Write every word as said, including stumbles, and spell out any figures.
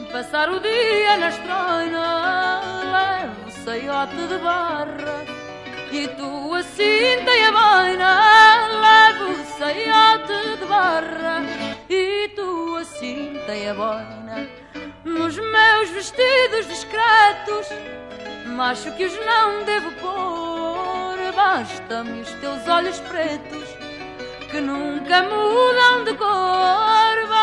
Passar o dia na estroina, levo o saiote de barra e tu a cinta e a boina. Levo o saiote de barra e tu a cinta e a boina. Nos meus vestidos discretos, macho que os não devo pôr. Basta-me os teus olhos pretos, que nunca mudam de cor.